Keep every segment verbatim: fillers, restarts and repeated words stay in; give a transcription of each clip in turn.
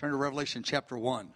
Turn to Revelation chapter one.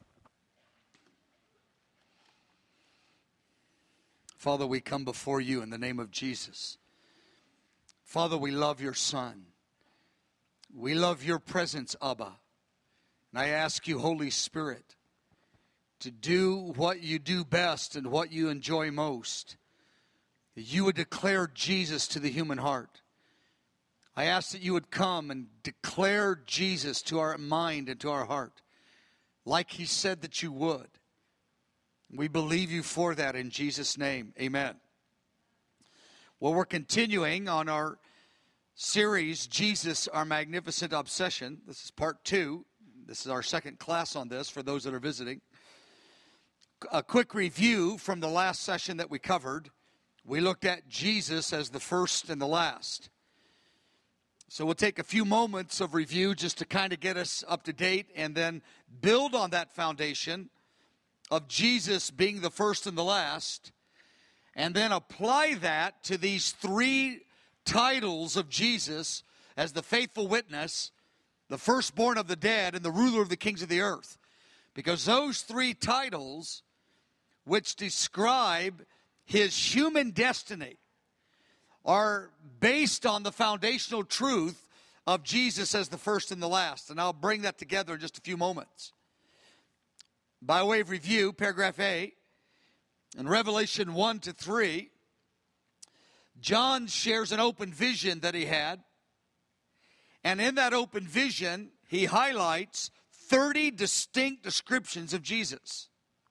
Father, we come before you in the name of Jesus. Father, we love your Son. We love your presence, Abba. And I ask you, Holy Spirit, to do what you do best and what you enjoy most. That you would declare Jesus to the human heart. I ask that you would come and declare Jesus to our mind and to our heart, like he said that you would. We believe you for that in Jesus' name. Amen. Well, we're continuing on our series, Jesus, Our Magnificent Obsession. This is part two. This is our second class on this for those that are visiting. A quick review from the last session that we covered. We looked at Jesus as the first and the last. So we'll take a few moments of review just to kind of get us up to date and then build on that foundation of Jesus being the first and the last, and then apply that to these three titles of Jesus as the faithful witness, the firstborn of the dead, and the ruler of the kings of the earth. Because those three titles, which describe his human destiny, are based on the foundational truth of Jesus as the first and the last. And I'll bring that together in just a few moments. By way of review, paragraph A, in Revelation one to three, John shares an open vision that he had. And in that open vision, he highlights thirty distinct descriptions of Jesus.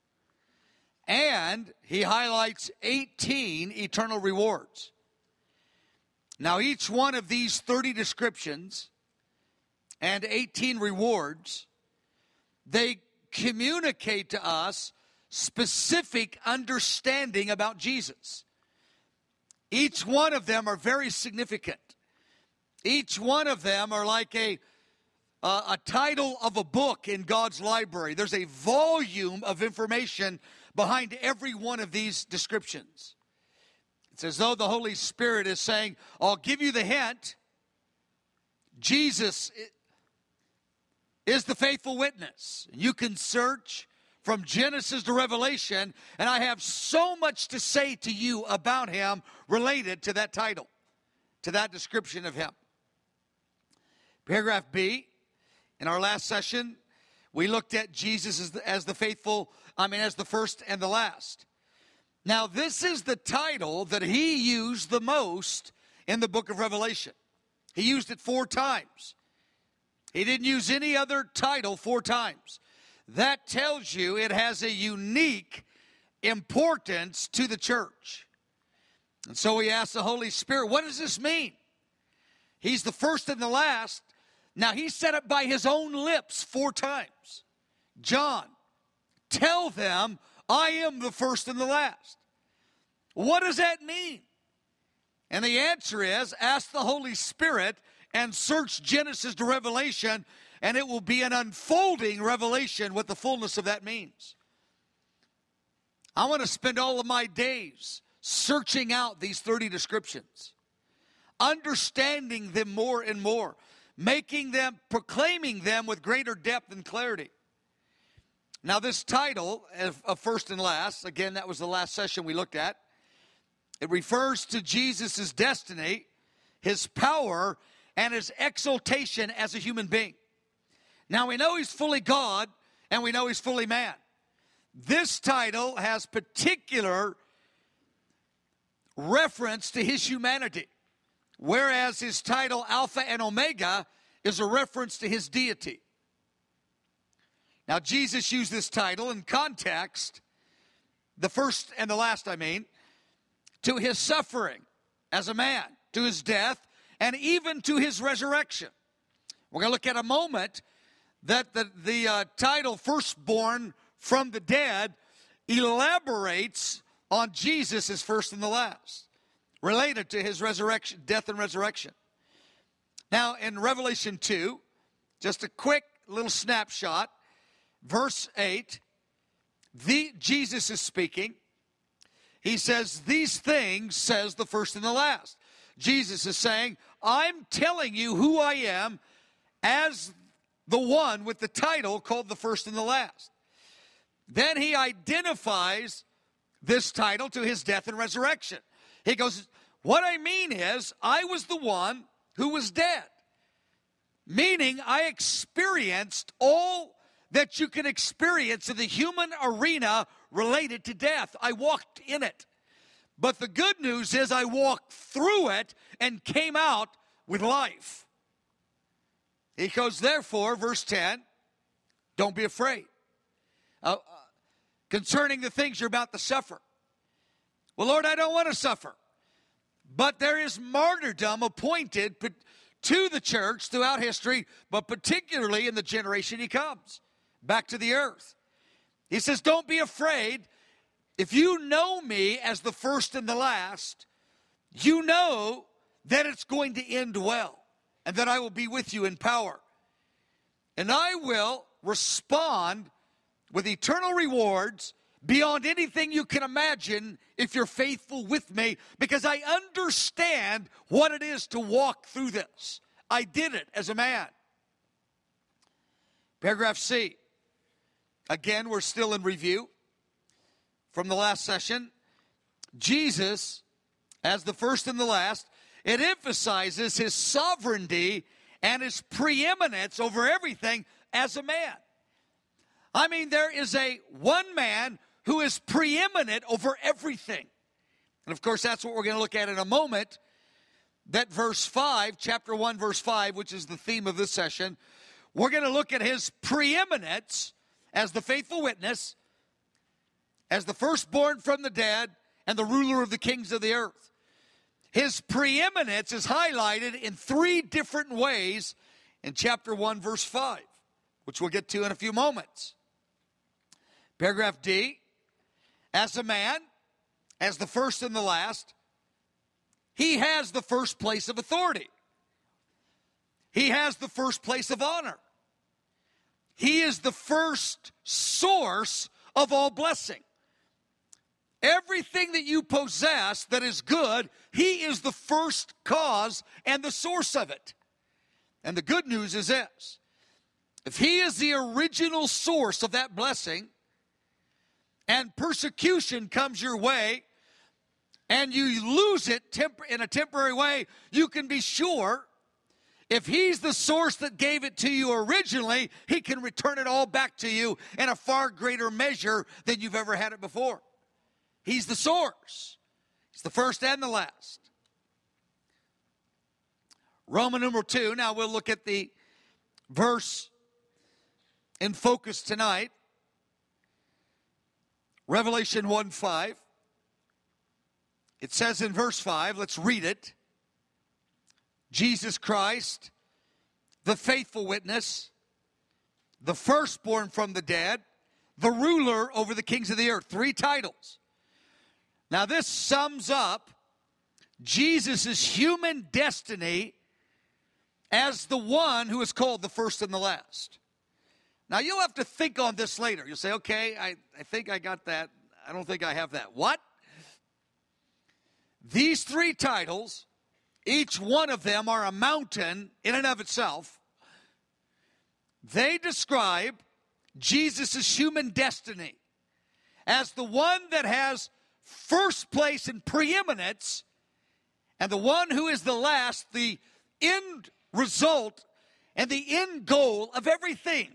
And he highlights eighteen eternal rewards. Now, each one of these thirty descriptions and eighteen rewards, they communicate to us specific understanding about Jesus. Each one of them are very significant. Each one of them are like a, uh, a title of a book in God's library. There's a volume of information behind every one of these descriptions. It's as though the Holy Spirit is saying, I'll give you the hint. Jesus is the faithful witness. You can search from Genesis to Revelation, and I have so much to say to you about him related to that title, to that description of him. Paragraph B, in our last session, we looked at Jesus as the, as the faithful, I mean, as the first and the last. Now, this is the title that he used the most in the book of Revelation. He used it four times. He didn't use any other title four times. That tells you it has a unique importance to the church. And so we asked the Holy Spirit, what does this mean? He's the first and the last. Now, he said it by his own lips four times. John, tell them I am the first and the last. What does that mean? And the answer is, ask the Holy Spirit and search Genesis to Revelation, and it will be an unfolding revelation what the fullness of that means. I want to spend all of my days searching out these thirty descriptions, understanding them more and more, making them, proclaiming them with greater depth and clarity. Now, this title of first and last, again, that was the last session we looked at. It refers to Jesus' destiny, his power, and his exaltation as a human being. Now, we know he's fully God, and we know he's fully man. This title has particular reference to his humanity, whereas his title, Alpha and Omega, is a reference to his deity. Now, Jesus used this title in context, the first and the last, I mean, to his suffering as a man, to his death, and even to his resurrection. We're going to look at a moment that the, the uh, title, Firstborn from the Dead, elaborates on Jesus as first and the last, related to his resurrection, death and resurrection. Now, in Revelation two, just a quick little snapshot, verse eight, the, Jesus is speaking. He says, these things says the first and the last. Jesus is saying, I'm telling you who I am as the one with the title called the first and the last. Then he identifies this title to his death and resurrection. He goes, what I mean is, I was the one who was dead. Meaning, I experienced all that you can experience in the human arena related to death. I walked in it. But the good news is I walked through it and came out with life. He goes, therefore, verse ten, don't be afraid. Uh, concerning the things you're about to suffer. Well, Lord, I don't want to suffer. But there is martyrdom appointed to the church throughout history, but particularly in the generation he comes, back to the earth. He says, don't be afraid. If you know me as the first and the last, you know that it's going to end well, and that I will be with you in power. And I will respond with eternal rewards beyond anything you can imagine if you're faithful with me, because I understand what it is to walk through this. I did it as a man. Paragraph C. Again, we're still in review from the last session. Jesus, as the first and the last, it emphasizes his sovereignty and his preeminence over everything as a man. I mean, there is a one man who is preeminent over everything. And of course, that's what we're going to look at in a moment. That verse five, chapter one, verse five, which is the theme of this session, we're going to look at his preeminence as the faithful witness, as the firstborn from the dead, and the ruler of the kings of the earth. His preeminence is highlighted in three different ways in chapter one, verse five, which we'll get to in a few moments. Paragraph D, as a man, as the first and the last, he has the first place of authority. He has the first place of honor. He is the first source of all blessing. Everything that you possess that is good, he is the first cause and the source of it. And the good news is this: if he is the original source of that blessing, and persecution comes your way, and you lose it temp- in a temporary way, you can be sure if he's the source that gave it to you originally, he can return it all back to you in a far greater measure than you've ever had it before. He's the source. He's the first and the last. Roman number two. Now we'll look at the verse in focus tonight. Revelation one five. It says in verse five, let's read it. Jesus Christ, the faithful witness, the firstborn from the dead, the ruler over the kings of the earth. Three titles. Now this sums up Jesus' human destiny as the one who is called the first and the last. Now you'll have to think on this later. You'll say, okay, I, I think I got that. I don't think I have that. What? These three titles, each one of them are a mountain in and of itself. They describe Jesus' human destiny as the one that has first place and preeminence, and the one who is the last, the end result and the end goal of everything.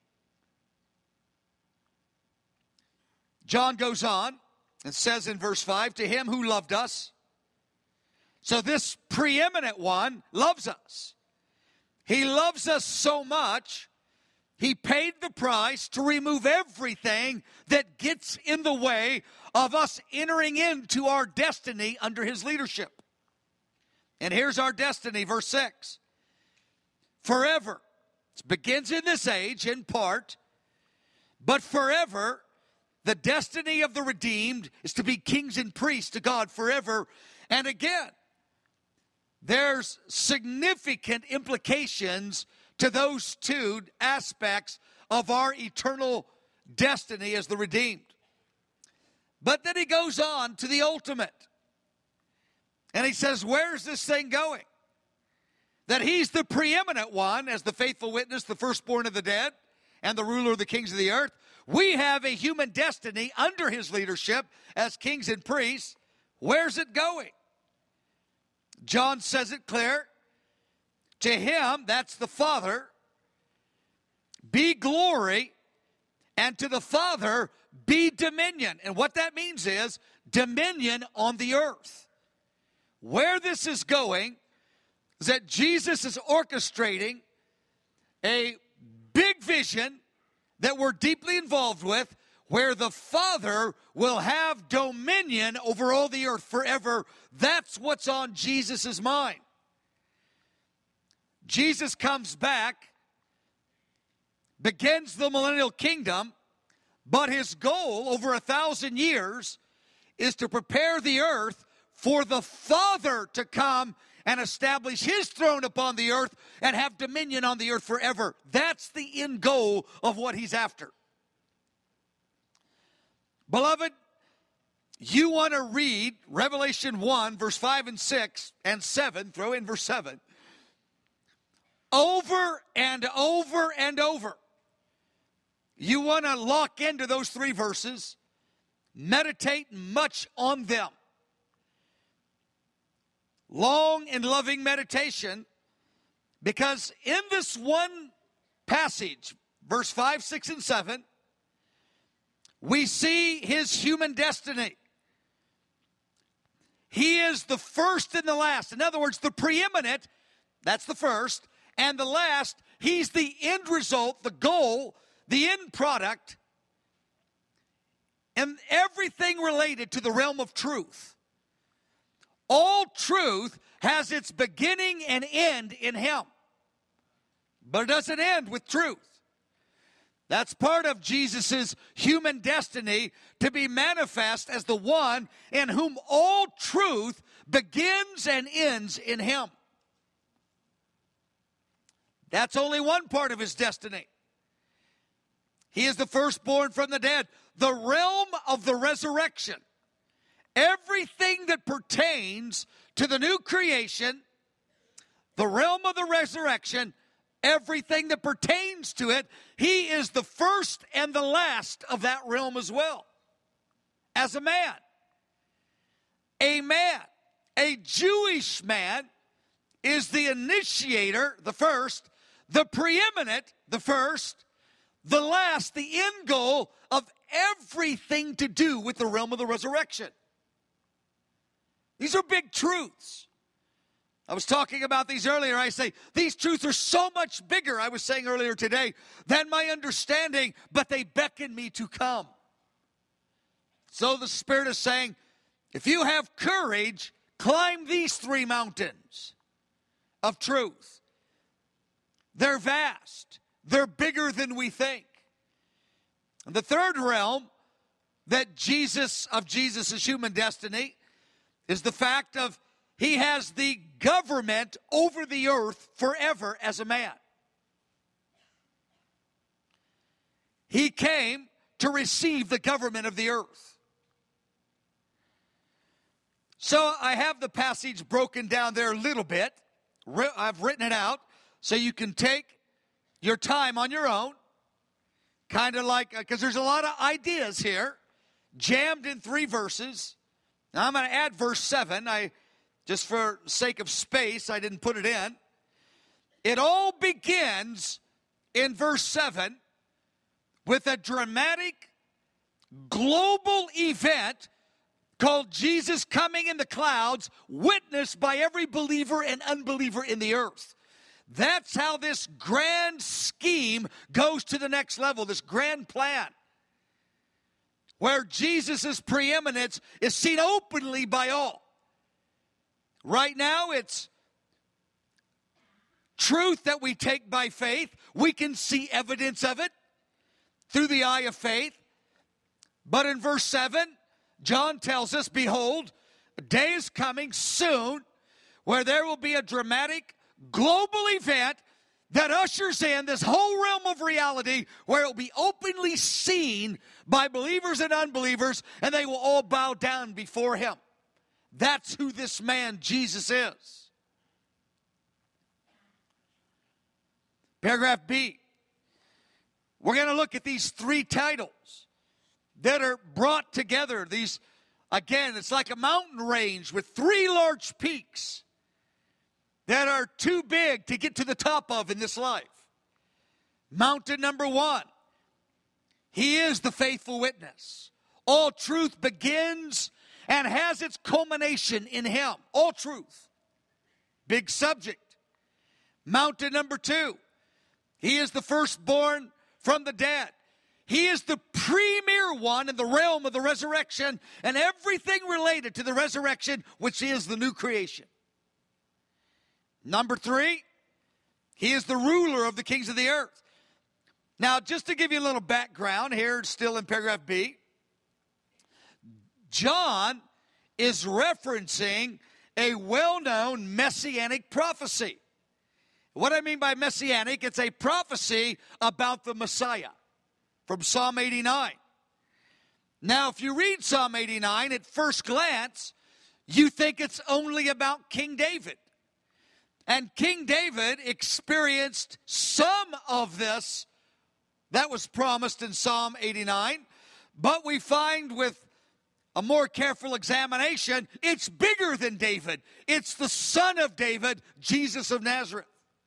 John goes on and says in verse five, to him who loved us. So this preeminent one loves us. He loves us so much, he paid the price to remove everything that gets in the way of us entering into our destiny under his leadership. And here's our destiny, verse six. Forever. It begins in this age in part, but forever, the destiny of the redeemed is to be kings and priests to God forever. And again, there's significant implications to those two aspects of our eternal destiny as the redeemed. But then he goes on to the ultimate. And he says, where's this thing going? that he's the preeminent one as the faithful witness, the firstborn of the dead, and the ruler of the kings of the earth. We have a human destiny under his leadership as kings and priests. Where's it going? John says it clear. To him, that's the Father, be glory, and to the Father be dominion. And what that means is dominion on the earth. Where this is going is that Jesus is orchestrating a big vision that we're deeply involved with, where the Father will have dominion over all the earth forever. That's what's on Jesus' mind. Jesus comes back, begins the millennial kingdom, but his goal over a thousand years is to prepare the earth for the Father to come and establish his throne upon the earth and have dominion on the earth forever. That's the end goal of what he's after. Beloved, you want to read Revelation one, verse five and six, and seven, throw in verse seven, over and over and over. You want to lock into those three verses, meditate much on them. Long and loving meditation, because in this one passage, verse five, six, and seven, we see his human destiny. He is the first and the last. In other words, the preeminent, that's the first, and the last, he's the end result, the goal, the end product, and everything related to the realm of truth. All truth has its beginning and end in him. But it doesn't end with truth. That's part of Jesus' human destiny, to be manifest as the one in whom all truth begins and ends in him. That's only one part of his destiny. He is the firstborn from the dead, the realm of the resurrection. Everything that pertains to the new creation, the realm of the resurrection, everything that pertains to it, he is the first and the last of that realm as well. As a man, a man, a Jewish man is the initiator, the first, the preeminent, the first, the last, the end goal of everything to do with the realm of the resurrection. These are big truths. I was talking about these earlier. I say, these truths are so much bigger, I was saying earlier today, than my understanding, but they beckon me to come. So the Spirit is saying, if you have courage, climb these three mountains of truth. They're vast. They're bigger than we think. And the third realm that Jesus, of Jesus' human destiny, is the fact of he has the government over the earth forever as a man. He came to receive the government of the earth. So I have the passage broken down there a little bit. I've written it out so you can take your time on your own. Kind of like, because there's a lot of ideas here, jammed in three verses. Now I'm going to add verse seven. I, just for sake of space, I didn't put it in. It all begins in verse seven with a dramatic global event called Jesus coming in the clouds, witnessed by every believer and unbeliever in the earth. That's how this grand scheme goes to the next level, this grand plan, where Jesus' preeminence is seen openly by all. Right now, it's truth that we take by faith. We can see evidence of it through the eye of faith. But in verse seven, John tells us, behold, a day is coming soon where there will be a dramatic global event that ushers in this whole realm of reality where it will be openly seen by believers and unbelievers, and they will all bow down before him. That's who this man Jesus is. Paragraph B. We're going to look at these three titles that are brought together. These, again, it's like a mountain range with three large peaks that are too big to get to the top of in this life. Mountain number one, he is the faithful witness. All truth begins and has its culmination in him. All truth. Big subject. Mountain number two, he is the firstborn from the dead. He is the premier one in the realm of the resurrection and everything related to the resurrection, which is the new creation. Number three, he is the ruler of the kings of the earth. Now, just to give you a little background here, still in paragraph B, John is referencing a well-known messianic prophecy. What I mean by messianic, it's a prophecy about the Messiah from Psalm eighty-nine. Now, if you read Psalm eighty-nine, at first glance, you think it's only about King David. And King David experienced some of this that was promised in Psalm eighty-nine, but we find with a more careful examination, it's bigger than David. It's the son of David, Jesus of Nazareth.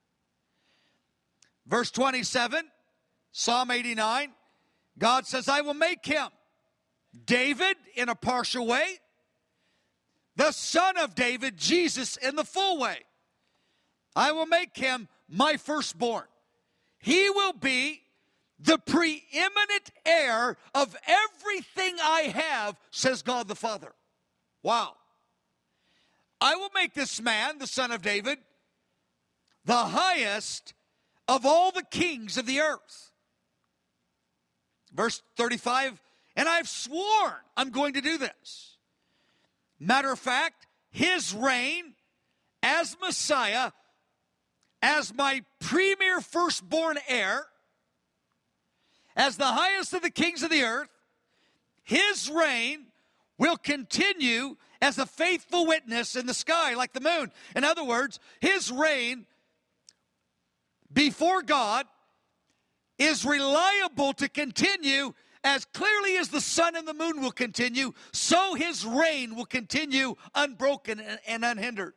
Verse twenty-seven, Psalm eighty-nine, God says, I will make him, David in a partial way, the son of David, Jesus in the full way. I will make him my firstborn. He will be the preeminent heir of everything I have, says God the Father. Wow. I will make this man, the son of David, the highest of all the kings of the earth. Verse thirty-five, and I've sworn I'm going to do this. Matter of fact, his reign as Messiah, as my premier firstborn heir, as the highest of the kings of the earth, his reign will continue as a faithful witness in the sky like the moon. In other words, his reign before God is reliable to continue as clearly as the sun and the moon will continue, so his reign will continue unbroken and unhindered.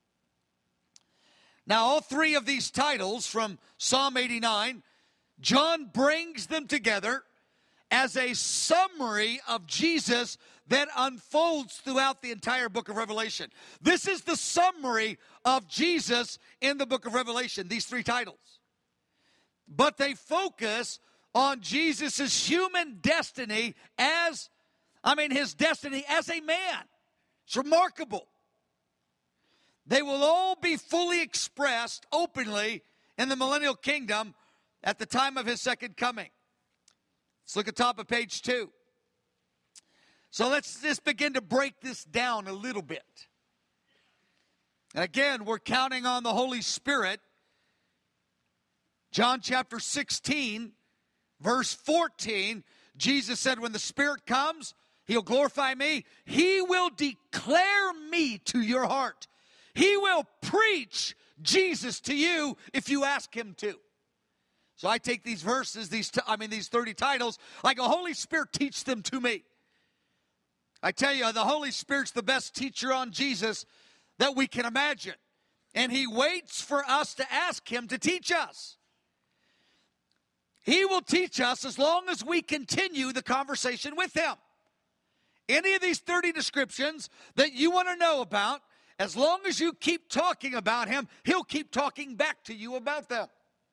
Now, all three of these titles from Psalm eighty-nine, John brings them together as a summary of Jesus that unfolds throughout the entire book of Revelation. This is the summary of Jesus in the book of Revelation, these three titles. But they focus on Jesus' human destiny as, I mean, his destiny as a man. It's remarkable. They will all be fully expressed openly in the millennial kingdom at the time of his second coming. Let's look at top of page two. So let's just begin to break this down a little bit. And again, we're counting on the Holy Spirit. John chapter sixteen, verse fourteen, Jesus said, when the Spirit comes, he'll glorify me. He will declare me to your heart. He will preach Jesus to you if you ask him to. So I take these verses, these I mean these thirty titles, like a Holy Spirit, teach them to me. I tell you, the Holy Spirit's the best teacher on Jesus that we can imagine. And he waits for us to ask him to teach us. He will teach us as long as we continue the conversation with him. Any of these thirty descriptions that you want to know about, as long as you keep talking about him, he'll keep talking back to you about them.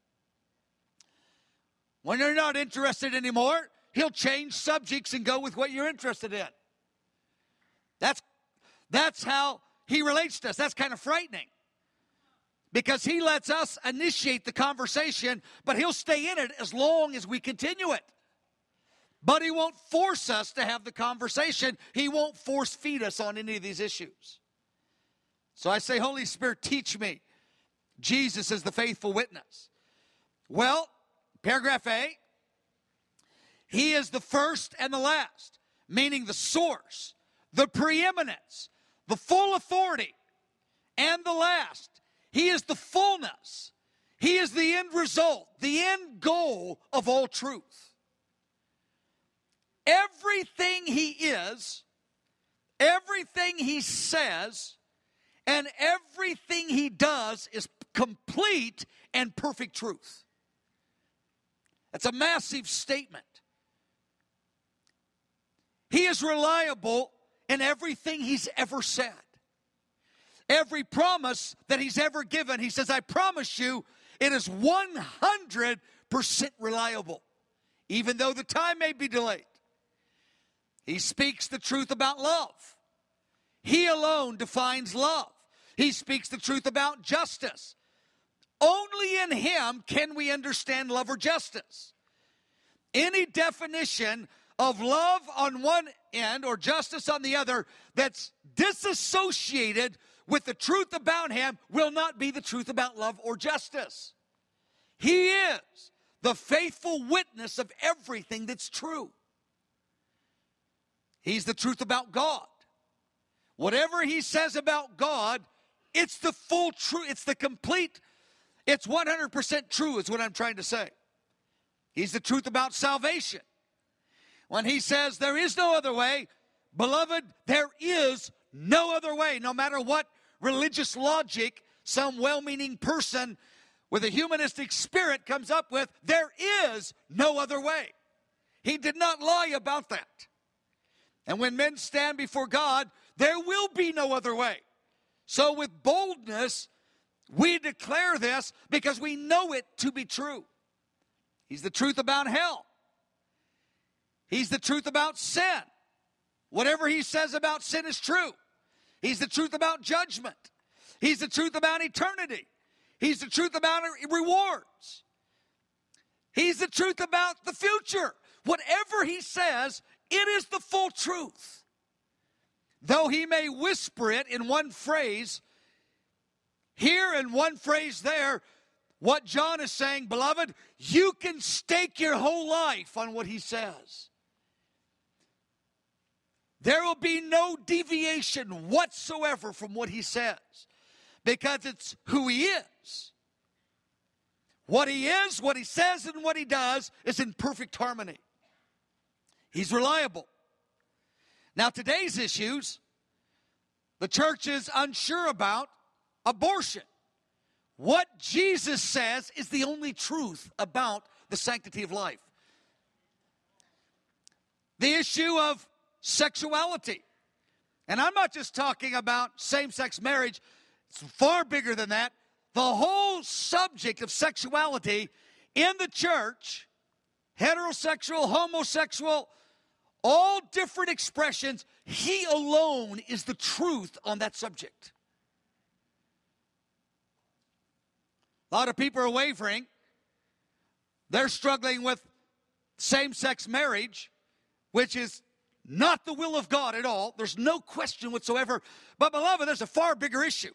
When you're not interested anymore, he'll change subjects and go with what you're interested in. That's, that's how he relates to us. That's kind of frightening. Because he lets us initiate the conversation, but he'll stay in it as long as we continue it. But he won't force us to have the conversation. He won't force feed us on any of these issues. So I say, Holy Spirit, teach me. Jesus is the faithful witness. Well, paragraph A, he is the first and the last, meaning the source, the preeminence, the full authority, and the last. He is the fullness. He is the end result, the end goal of all truth. Everything he is, everything he says, and everything he does is complete and perfect truth. That's a massive statement. He is reliable in everything he's ever said. Every promise that he's ever given, he says, I promise you, it is one hundred percent reliable, even though the time may be delayed. He speaks the truth about love. He alone defines love. He speaks the truth about justice. Only in him can we understand love or justice. Any definition of love on one end or justice on the other that's disassociated with the truth about him will not be the truth about love or justice. He is the faithful witness of everything that's true. He's the truth about God. Whatever he says about God, it's the full truth. It's the complete, it's one hundred percent true is what I'm trying to say. He's the truth about salvation. When he says there is no other way, beloved, there is no other way. No matter what religious logic some well-meaning person with a humanistic spirit comes up with, there is no other way. He did not lie about that. And when men stand before God, there will be no other way. So with boldness, we declare this because we know it to be true. He's the truth about hell. He's the truth about sin. Whatever he says about sin is true. He's the truth about judgment. He's the truth about eternity. He's the truth about rewards. He's the truth about the future. Whatever he says, it is the full truth. Though he may whisper it in one phrase, here and one phrase there, what John is saying, beloved, you can stake your whole life on what he says. There will be no deviation whatsoever from what he says, because it's who he is. What he is, what he says, and what he does is in perfect harmony. He's reliable. Now, today's issues, the church is unsure about abortion. What Jesus says is the only truth about the sanctity of life. The issue of sexuality. And I'm not just talking about same-sex marriage. It's far bigger than that. The whole subject of sexuality in the church, heterosexual, homosexual, all different expressions, he alone is the truth on that subject. A lot of people are wavering. They're struggling with same-sex marriage, which is not the will of God at all. There's no question whatsoever. But, beloved, there's a far bigger issue.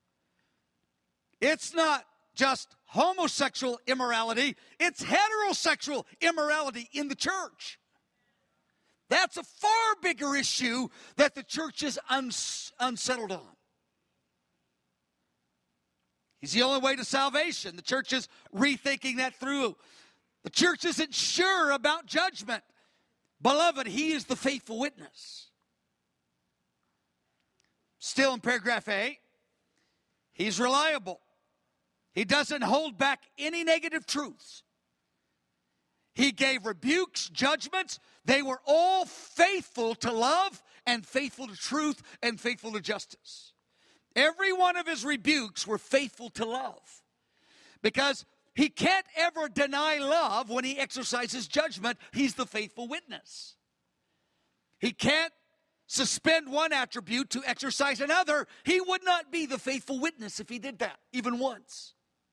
It's not just homosexual immorality. It's heterosexual immorality in the church. That's a far bigger issue that the church is uns- unsettled on. He's the only way to salvation. The church is rethinking that through. The church isn't sure about judgment. Beloved, he is the faithful witness. Still in paragraph A, he's reliable. He doesn't hold back any negative truths. He gave rebukes, judgments. They were all faithful to love and faithful to truth and faithful to justice. Every one of his rebukes were faithful to love, because he can't ever deny love when he exercises judgment. He's the faithful witness. He can't suspend one attribute to exercise another. He would not be the faithful witness if he did that, even once.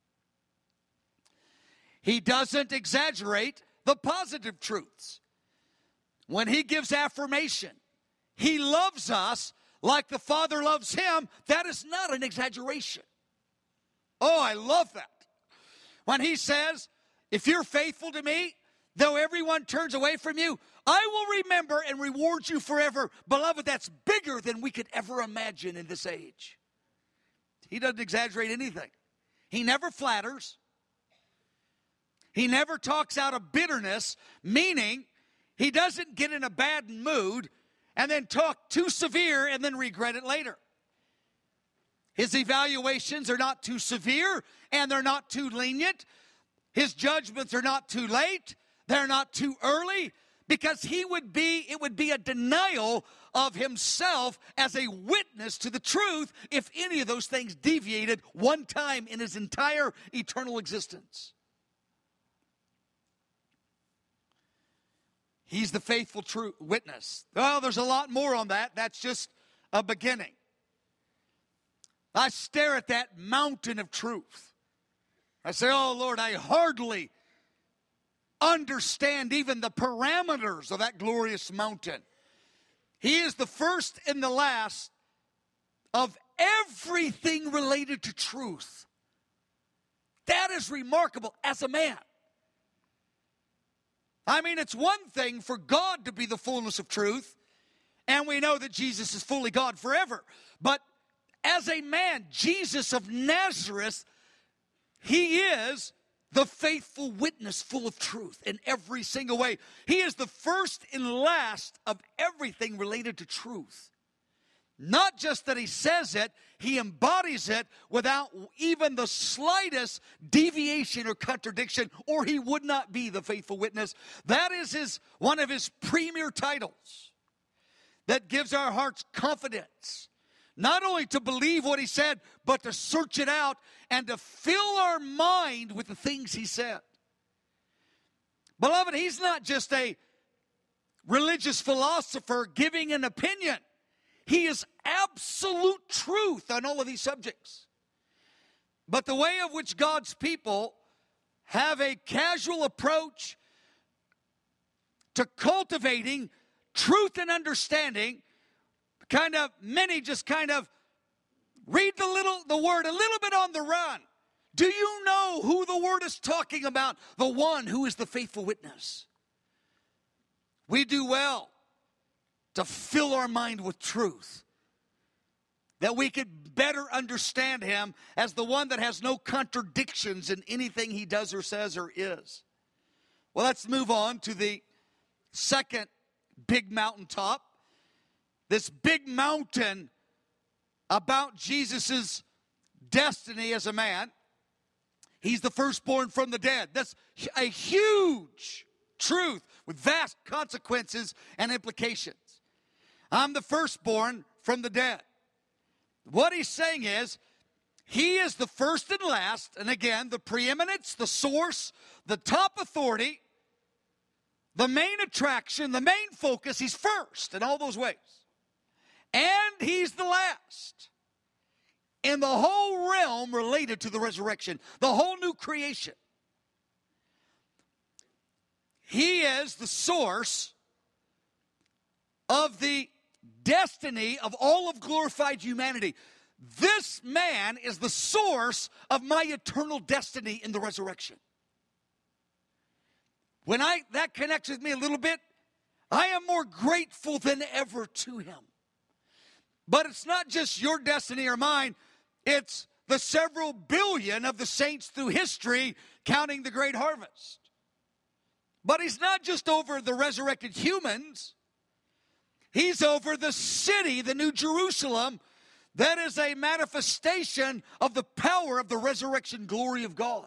He doesn't exaggerate the positive truths. When he gives affirmation, he loves us like the Father loves him. That is not an exaggeration. Oh, I love that. When he says, if you're faithful to me, though everyone turns away from you, I will remember and reward you forever. Beloved, that's bigger than we could ever imagine in this age. He doesn't exaggerate anything. He never flatters. He never talks out of bitterness, meaning he doesn't get in a bad mood and then talk too severe and then regret it later. His evaluations are not too severe and they're not too lenient. His judgments are not too late. They're not too early, because he would be, it would be a denial of himself as a witness to the truth if any of those things deviated one time in his entire eternal existence. He's the faithful true witness. Well, there's a lot more on that. That's just a beginning. I stare at that mountain of truth. I say, oh, Lord, I hardly understand even the parameters of that glorious mountain. He is the first and the last of everything related to truth. That is remarkable as a man. I mean, it's one thing for God to be the fullness of truth, and we know that Jesus is fully God forever. But as a man, Jesus of Nazareth, he is the faithful witness full of truth in every single way. He is the first and last of everything related to truth. Not just that he says it, he embodies it without even the slightest deviation or contradiction, or he would not be the faithful witness. That is his one of his premier titles that gives our hearts confidence. Not only to believe what he said, but to search it out and to fill our mind with the things he said. Beloved, he's not just a religious philosopher giving an opinion. He is absolute truth on all of these subjects. But the way of which God's people have a casual approach to cultivating truth and understanding, kind of, many just kind of read the little the word a little bit on the run. Do you know who the word is talking about? The one who is the faithful witness. We do well to fill our mind with truth, that we could better understand him as the one that has no contradictions in anything he does or says or is. Well, let's move on to the second big mountaintop. This big mountain about Jesus' destiny as a man. He's the firstborn from the dead. That's a huge truth with vast consequences and implications. I'm the firstborn from the dead. What he's saying is, he is the first and last, and again, the preeminence, the source, the top authority, the main attraction, the main focus. He's first in all those ways. And he's the last in the whole realm related to the resurrection, the whole new creation. He is the source of the destiny of all of glorified humanity. This man is the source of my eternal destiny in the resurrection. When I that connects with me a little bit, I am more grateful than ever to him. But it's not just your destiny or mine. It's the several billion of the saints through history, counting the great harvest. But he's not just over the resurrected humans. He's over the city, the New Jerusalem, that is a manifestation of the power of the resurrection glory of God.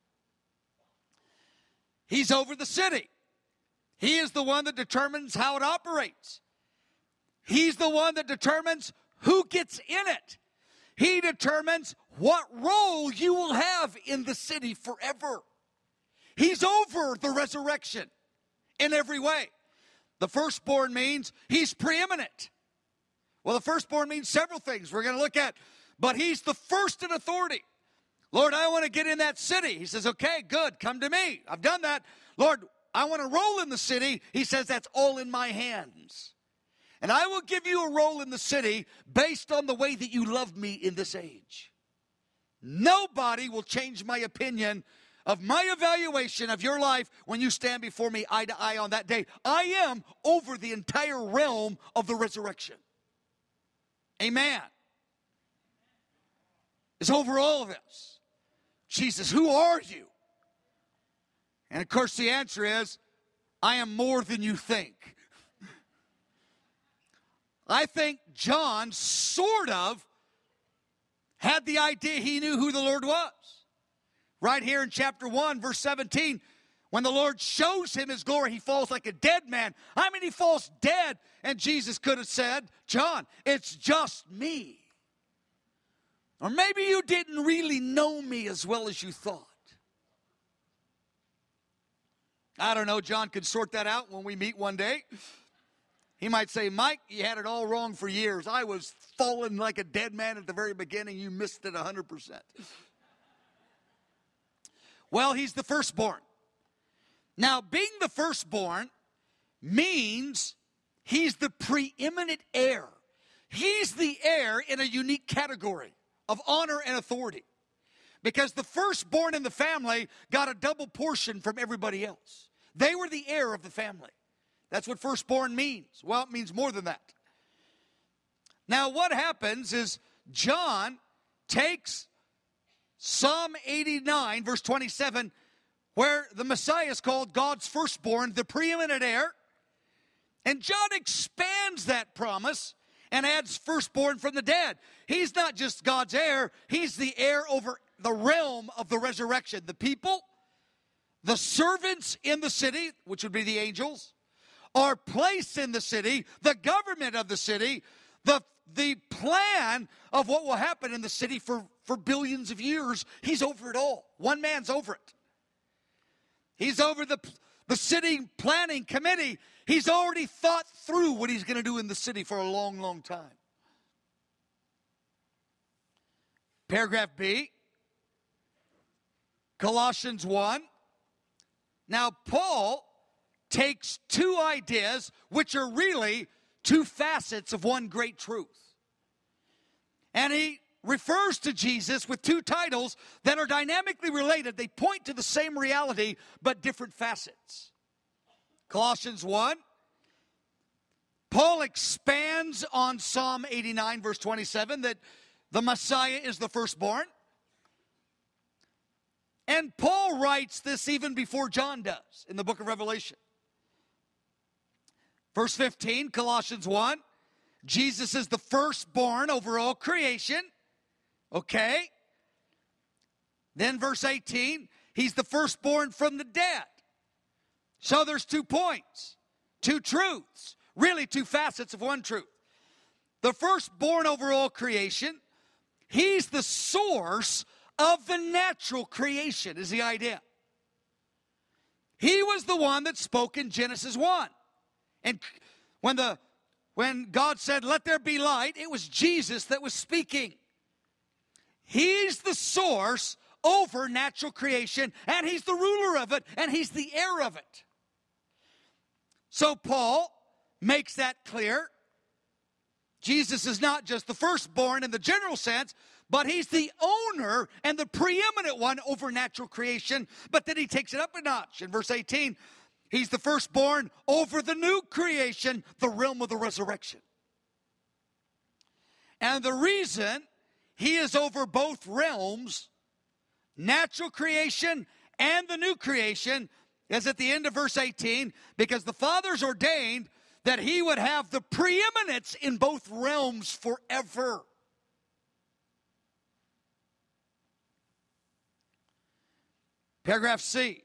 He's over the city. He is the one that determines how it operates. He's the one that determines who gets in it. He determines what role you will have in the city forever. He's over the resurrection in every way. The firstborn means he's preeminent. Well, the firstborn means several things we're going to look at. But he's the first in authority. Lord, I want to get in that city. He says, okay, good, come to me. I've done that. Lord, I want to roll in the city. He says, that's all in my hands. And I will give you a role in the city based on the way that you love me in this age. Nobody will change my opinion of my evaluation of your life when you stand before me eye to eye on that day. I am over the entire realm of the resurrection. Amen. It's over all of this. Jesus, who are you? And of course the answer is, I am more than you think. I think John sort of had the idea he knew who the Lord was. Right here in chapter one, verse seventeen, when the Lord shows him his glory, he falls like a dead man. I mean, he falls dead. And Jesus could have said, John, it's just me. Or maybe you didn't really know me as well as you thought. I don't know. John could sort that out when we meet one day. He might say, Mike, you had it all wrong for years. I was falling like a dead man at the very beginning. You missed it one hundred percent. Well, he's the firstborn. Now, being the firstborn means he's the preeminent heir. He's the heir in a unique category of honor and authority. Because the firstborn in the family got a double portion from everybody else. They were the heir of the family. That's what firstborn means. Well, it means more than that. Now, what happens is John takes Psalm eighty-nine, verse twenty-seven, where the Messiah is called God's firstborn, the preeminent heir. And John expands that promise and adds firstborn from the dead. He's not just God's heir, he's the heir over the realm of the resurrection. The people, the servants in the city, which would be the angels, are placed in the city, the government of the city, the, the plan of what will happen in the city for, for billions of years. He's over it all. One man's over it. He's over the, the city planning committee. He's already thought through what he's going to do in the city for a long, long time. Paragraph B, Colossians one. Now, Paul takes two ideas which are really two facets of one great truth. And he refers to Jesus with two titles that are dynamically related. They point to the same reality, but different facets. Colossians one, Paul expands on Psalm eighty-nine, verse twenty-seven, that the Messiah is the firstborn. And Paul writes this even before John does in the book of Revelation. Verse fifteen, Colossians one, Jesus is the firstborn over all creation. Okay. Then verse eighteen, he's the firstborn from the dead. So there's two points, two truths, really two facets of one truth. The firstborn over all creation, he's the source of the natural creation, is the idea. He was the one that spoke in Genesis one. And when the when God said, let there be light, it was Jesus that was speaking. He's the source over natural creation, and he's the ruler of it, and he's the heir of it. So Paul makes that clear. Jesus is not just the firstborn in the general sense, but he's the owner and the preeminent one over natural creation. But then he takes it up a notch. In verse eighteen, he's the firstborn over the new creation, the realm of the resurrection. And the reason he is over both realms, natural creation and the new creation, is at the end of verse eighteen, because the Father's ordained that he would have the preeminence in both realms forever. Paragraph C.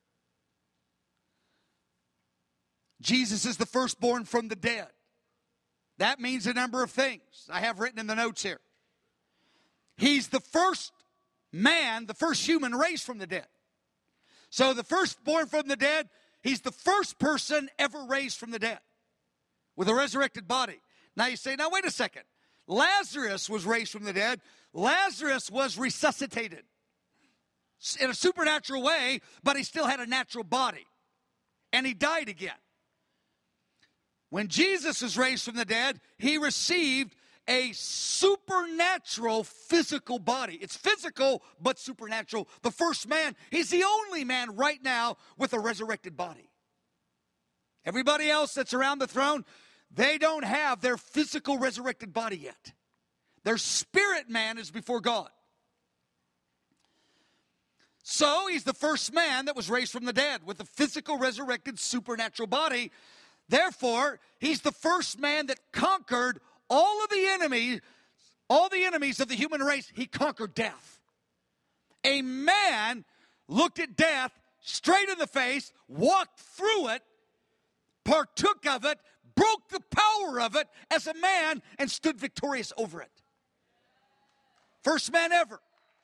Jesus is the firstborn from the dead. That means a number of things I have written in the notes here. He's the first man, the first human raised from the dead. So the firstborn from the dead, he's the first person ever raised from the dead with a resurrected body. Now you say, now wait a second. Lazarus was raised from the dead. Lazarus was resuscitated in a supernatural way, but he still had a natural body. And he died again. When Jesus was raised from the dead, he received a supernatural physical body. It's physical, but supernatural. The first man, he's the only man right now with a resurrected body. Everybody else that's around the throne, they don't have their physical resurrected body yet. Their spirit man is before God. So he's the first man that was raised from the dead with a physical, resurrected, supernatural body. Therefore, he's the first man that conquered all of the enemies, all the enemies of the human race. He conquered death. A man looked at death straight in the face, walked through it, partook of it, broke the power of it as a man, and stood victorious over it. First man ever.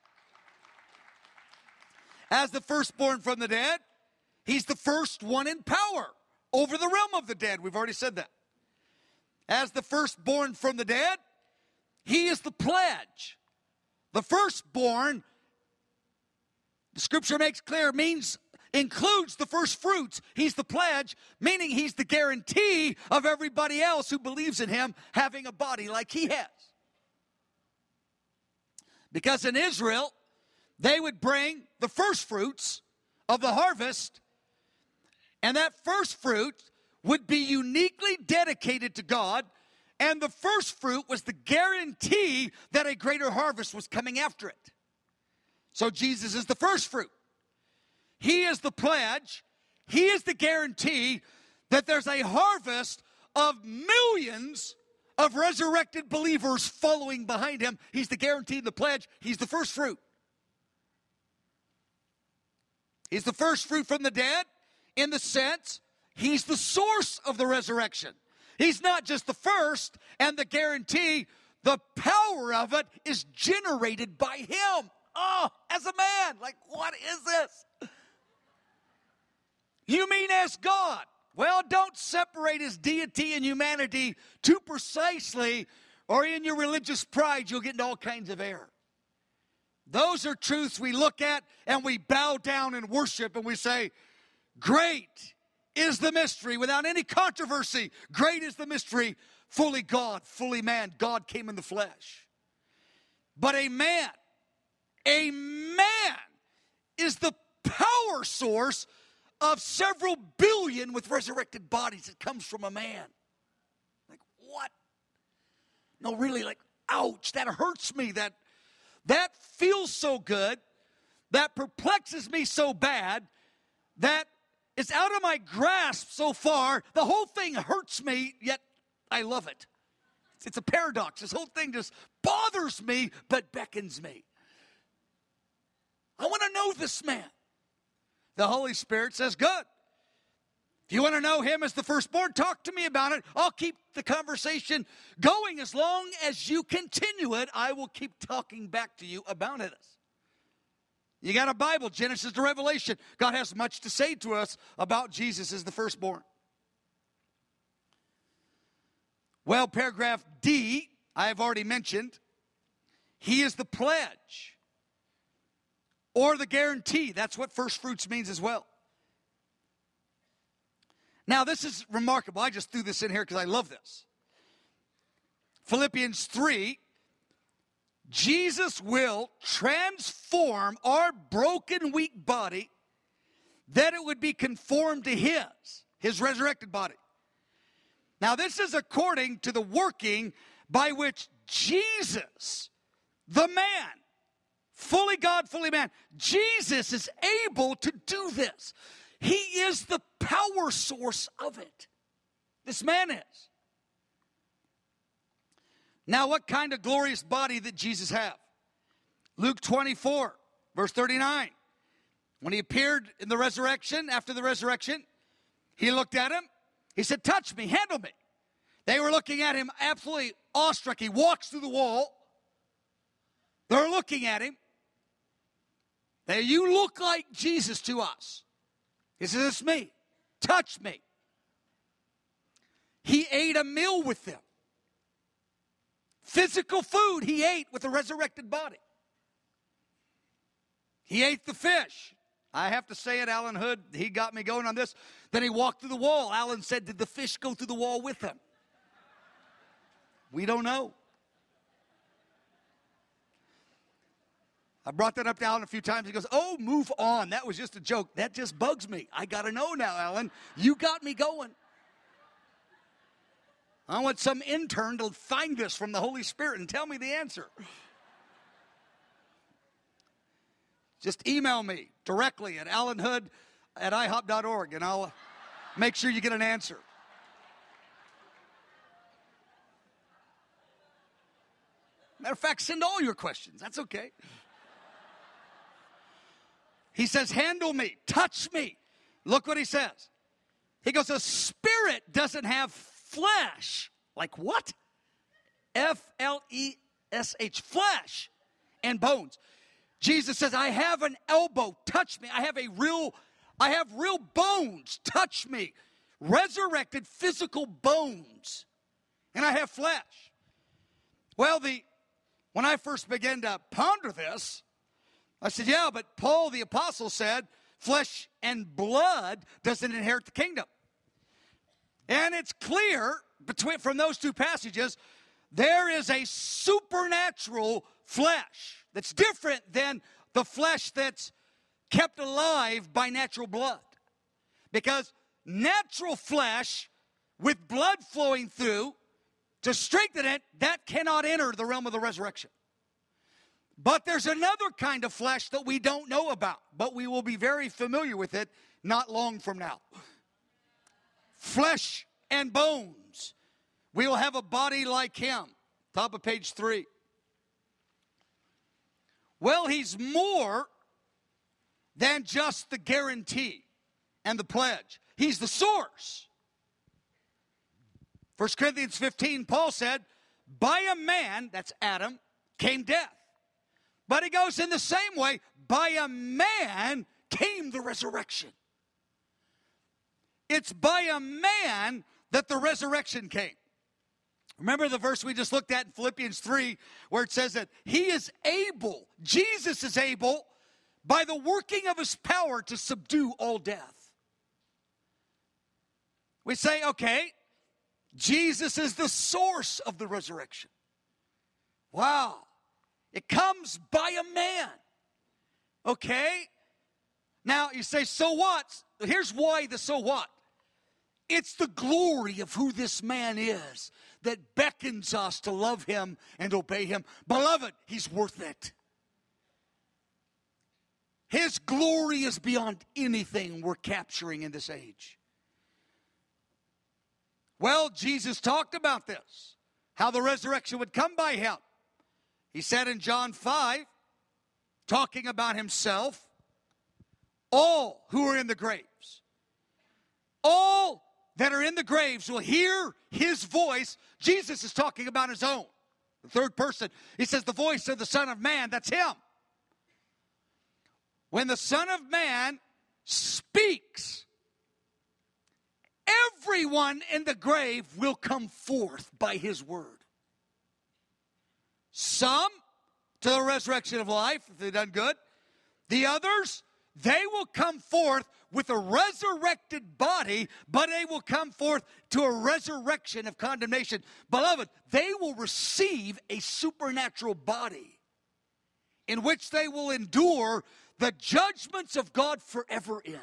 As the firstborn from the dead, he's the first one in power over the realm of the dead. We've already said that. As the firstborn from the dead, he is the pledge. The firstborn, the scripture makes clear, means, includes the first fruits. He's the pledge, meaning he's the guarantee of everybody else who believes in him having a body like he has. Because in Israel, they would bring the first fruits of the harvest, and that first fruit would be uniquely dedicated to God, and the first fruit was the guarantee that a greater harvest was coming after it. So Jesus is the first fruit. He is the pledge. He is the guarantee that there's a harvest of millions of resurrected believers following behind him. He's the guarantee, the pledge. He's the first fruit. He's the first fruit from the dead in the sense he's the source of the resurrection. He's not just the first and the guarantee. The power of it is generated by him. Oh, as a man. Like, what is this? You mean as God? Well, don't separate his deity and humanity too precisely, or in your religious pride, you'll get into all kinds of error. Those are truths we look at and we bow down and worship and we say, great is the mystery without any controversy. Great is the mystery, fully God, fully man. God came in the flesh. But a man, a man is the power source of several billion with resurrected bodies. It comes from a man. Like, what? No, really, like, ouch, that hurts me. That That feels so good, that perplexes me so bad, that it's out of my grasp so far. The whole thing hurts me, yet I love it. It's a paradox. This whole thing just bothers me, but beckons me. I want to know this man. The Holy Spirit says, good. If you want to know him as the firstborn, talk to me about it. I'll keep the conversation going as long as you continue it. I will keep talking back to you about it. You got a Bible, Genesis to Revelation. God has much to say to us about Jesus as the firstborn. Well, paragraph D, I have already mentioned. He is the pledge or the guarantee. That's what first fruits means as well. Now, this is remarkable. I just threw this in here because I love this. Philippians three, Jesus will transform our broken, weak body that it would be conformed to his, his resurrected body. Now, this is according to the working by which Jesus, the man, fully God, fully man, Jesus is able to do this. He is the power source of it. This man is. Now, what kind of glorious body did Jesus have? Luke twenty-four, verse thirty-nine. When he appeared in the resurrection, after the resurrection, he looked at him. He said, touch me, handle me. They were looking at him absolutely awestruck. He walks through the wall. They're looking at him. They, you look like Jesus to us. He says, it's me. Touch me. He ate a meal with them. Physical food he ate with a resurrected body. He ate the fish. I have to say it, Alan Hood, he got me going on this. Then he walked through the wall. Alan said, did the fish go through the wall with him? We don't know. I brought that up to Alan a few times. He goes, oh, move on. That was just a joke. That just bugs me. I got to know now, Alan. You got me going. I want some intern to find this from the Holy Spirit and tell me the answer. just email me directly at alanhood at i hop dot org, and I'll make sure you get an answer. Matter of fact, send all your questions. That's okay. He says, handle me, touch me. Look what he says. He goes, a spirit doesn't have flesh. Like what? F L E S H, flesh and bones. Jesus says, I have an elbow, touch me. I have a real, I have real bones, touch me. Resurrected physical bones. And I have flesh. Well, the when I first began to ponder this, I said, yeah, but Paul the apostle said, flesh and blood doesn't inherit the kingdom. And it's clear between from those two passages, there is a supernatural flesh that's different than the flesh that's kept alive by natural blood. Because natural flesh with blood flowing through to strengthen it, that cannot enter the realm of the resurrection. But there's another kind of flesh that we don't know about, but we will be very familiar with it not long from now. Flesh and bones. We will have a body like him. Top of page three. Well, he's more than just the guarantee and the pledge. He's the source. First Corinthians fifteen, Paul said, by a man, that's Adam, came death. But he goes in the same way, by a man came the resurrection. It's by a man that the resurrection came. Remember the verse we just looked at in Philippians three, where it says that he is able, Jesus is able, by the working of his power to subdue all death. We say, okay, Jesus is the source of the resurrection. Wow. It comes by a man. Okay? Now, you say, so what? Here's why the so what. It's the glory of who this man is that beckons us to love him and obey him. Beloved, he's worth it. His glory is beyond anything we're capturing in this age. Well, Jesus talked about this, how the resurrection would come by him. He said in John five, talking about himself, all who are in the graves, all that are in the graves will hear his voice. Jesus is talking about his own. The third person, he says, the voice of the Son of Man, that's him. When the Son of Man speaks, everyone in the grave will come forth by his word. Some to the resurrection of life, if they've done good. The others, they will come forth with a resurrected body, but they will come forth to a resurrection of condemnation. Beloved, they will receive a supernatural body in which they will endure the judgments of God forever in.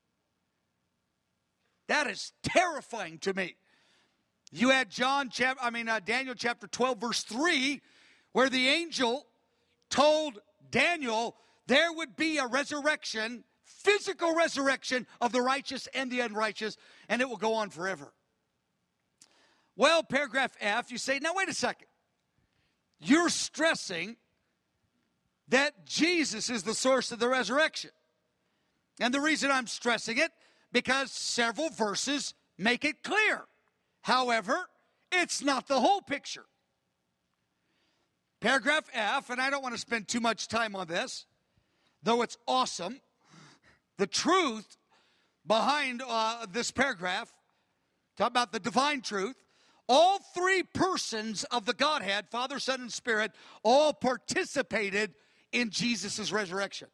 That is terrifying to me. You had John, chap- I mean uh, Daniel chapter twelve, verse three, where the angel told Daniel there would be a resurrection, physical resurrection of the righteous and the unrighteous, and it will go on forever. Well, paragraph F, you say, now wait a second. You're stressing that Jesus is the source of the resurrection. And the reason I'm stressing it, because several verses make it clear. However, it's not the whole picture. Paragraph F, and I don't want to spend too much time on this, though it's awesome. The truth behind uh, this paragraph, talk about the divine truth, all three persons of the Godhead, Father, Son, and Spirit, all participated in Jesus' resurrection.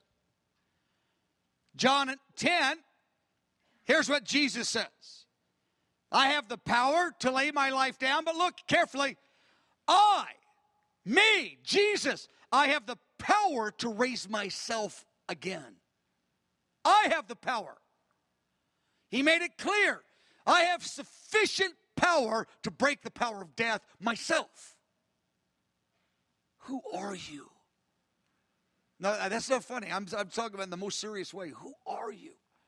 John ten, here's what Jesus says. I have the power to lay my life down, but look carefully. I, me, Jesus, I have the power to raise myself again. I have the power. He made it clear. I have sufficient power to break the power of death myself. Who are you? No, that's not funny. I'm, I'm talking about in the most serious way. Who are you?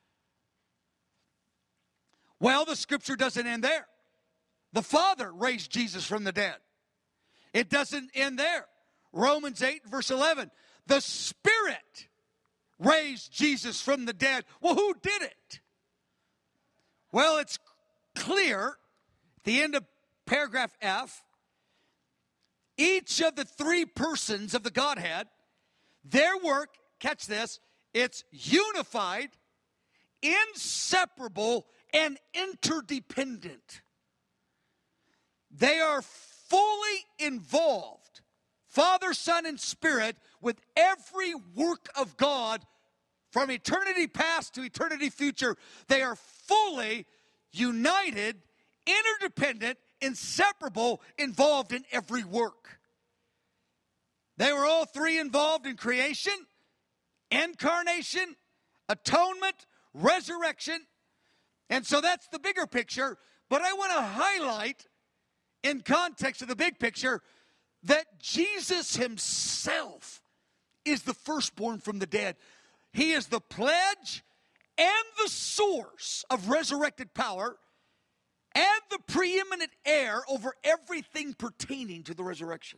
Well, the scripture doesn't end there. The Father raised Jesus from the dead. It doesn't end there. Romans eight, verse eleven. The Spirit raised Jesus from the dead. Well, who did it? Well, it's clear at the end of paragraph F, each of the three persons of the Godhead, their work, catch this, it's unified, inseparable, and interdependent. They are fully involved, Father, Son, and Spirit, with every work of God from eternity past to eternity future. They are fully united, interdependent, inseparable, involved in every work. They were all three involved in creation, incarnation, atonement, resurrection. And so that's the bigger picture. But I want to highlight, in context of the big picture, that Jesus himself is the firstborn from the dead. He is the pledge and the source of resurrected power and the preeminent heir over everything pertaining to the resurrection.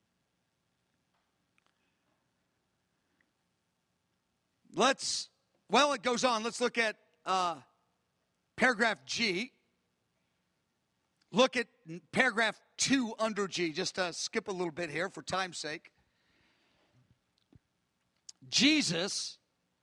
Let's, well, it goes on. Let's look at uh, paragraph G. Look at paragraph two under G. Just uh, skip a little bit here for time's sake. Jesus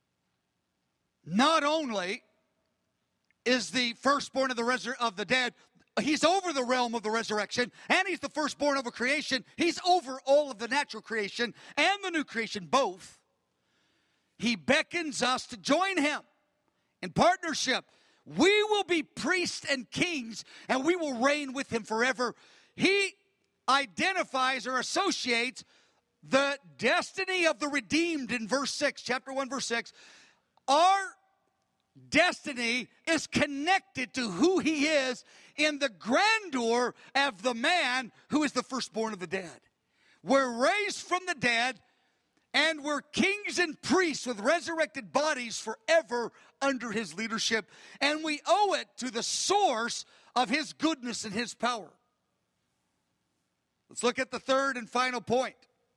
not only is the firstborn of the resur- of the dead, he's over the realm of the resurrection, and he's the firstborn of a creation. He's over all of the natural creation and the new creation, both. He beckons us to join him in partnership. We will be priests and kings, and we will reign with him forever. He identifies or associates the destiny of the redeemed in verse six, chapter one, verse six. Our destiny is connected to who he is in the grandeur of the man who is the firstborn of the dead. We're raised from the dead, and we're kings and priests with resurrected bodies forever under his leadership. And we owe it to the source of his goodness and his power. Let's look at the third and final point.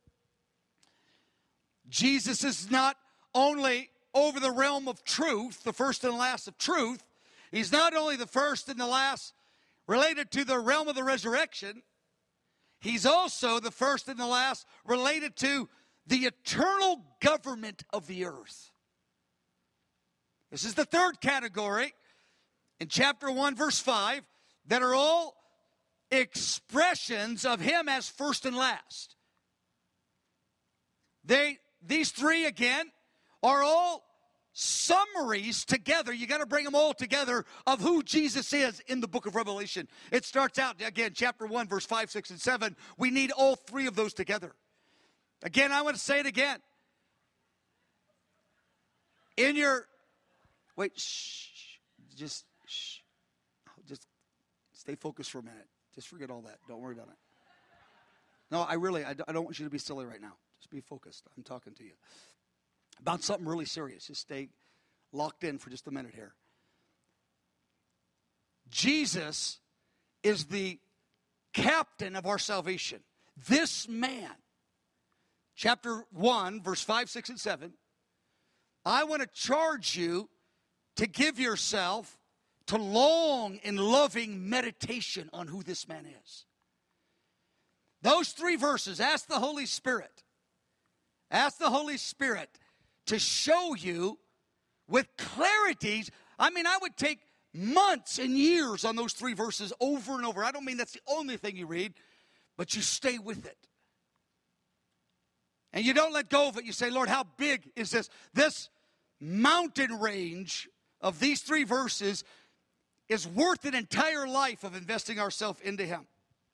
Jesus is not only over the realm of truth, the first and last of truth. He's not only the first and the last related to the realm of the resurrection. He's also the first and the last related to the eternal government of the earth. This is the third category in chapter one, verse five, that are all expressions of him as first and last. They, these three, again, are all summaries together. You got to bring them all together of who Jesus is in the book of Revelation. It starts out, again, chapter one, verse five, six, and seven. We need all three of those together. Again, I want to say it again. In your, wait, shh, just, shh, just stay focused for a minute. Just forget all that. Don't worry about it. No, I really, I don't want you to be silly right now. Just be focused. I'm talking to you about something really serious. Just stay locked in for just a minute here. Jesus is the captain of our salvation. This man, chapter one, verse five, six, and seven, I want to charge you to give yourself to long and loving meditation on who this man is. Those three verses, ask the Holy Spirit, ask the Holy Spirit to show you with clarity. I mean, I would take months and years on those three verses over and over. I don't mean that's the only thing you read, but you stay with it. And you don't let go of it. You say, Lord, how big is this? This mountain range of these three verses is worth an entire life of investing ourselves into him.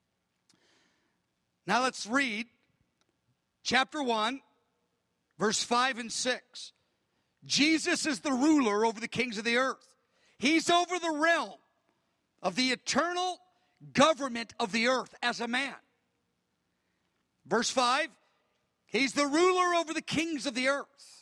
Now let's read chapter one, verse five and six. Jesus is the ruler over the kings of the earth. He's over the realm of the eternal government of the earth as a man. Verse five, He's the ruler over the kings of the earth.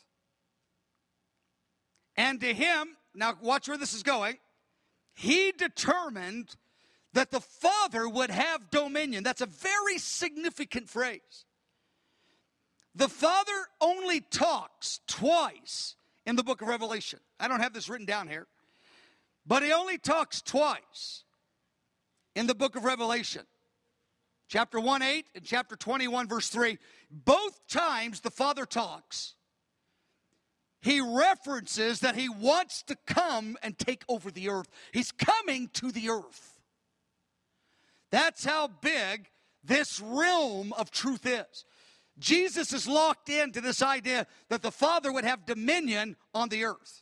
And to him, now watch where this is going, he determined that the Father would have dominion. That's a very significant phrase. The Father only talks twice in the book of Revelation. I don't have this written down here, but he only talks twice in the book of Revelation. Chapter one, eight, and chapter twenty-one, verse three. Both times the Father talks, he references that he wants to come and take over the earth. He's coming to the earth. That's how big this realm of truth is. Jesus is locked into this idea that the Father would have dominion on the earth.